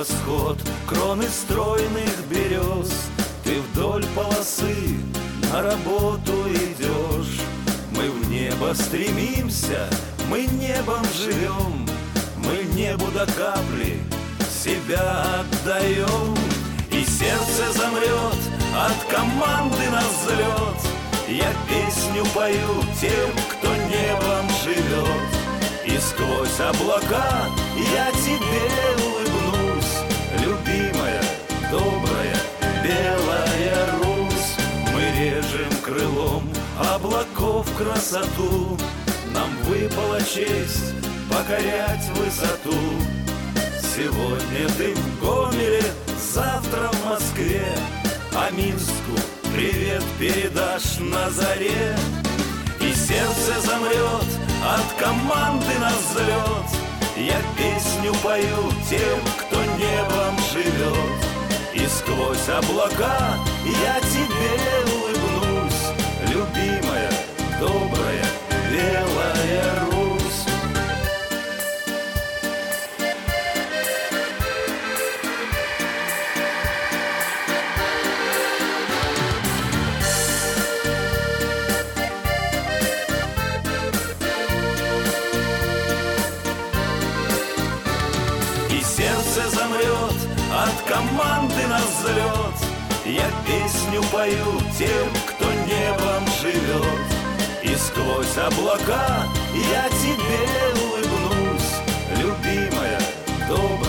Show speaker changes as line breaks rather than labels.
восход кроны стройных берез. Ты вдоль полосы на работу идешь. Мы в небо стремимся, мы небом живем, мы небу до капли себя отдаем. И сердце замрет от команды на взлет. Я песню пою тем, кто небом живет. И сквозь облака я тебе улыбнусь, любимая, добрая, белая Русь. Мы режем крылом облаков красоту. Нам выпала честь покорять высоту. Сегодня ты в Гомеле, завтра в Москве, а Минску привет передашь на заре. И сердце замрет от команды на взлет. Я песню пою тем, кто небом живет. И сквозь облака я тебе улыбнусь, любимая, добрая, белая Русь. Сердце замрет от команды на взлет. Я песню пою тем, кто небом живет. И сквозь облака я тебе улыбнусь, любимая, добрая.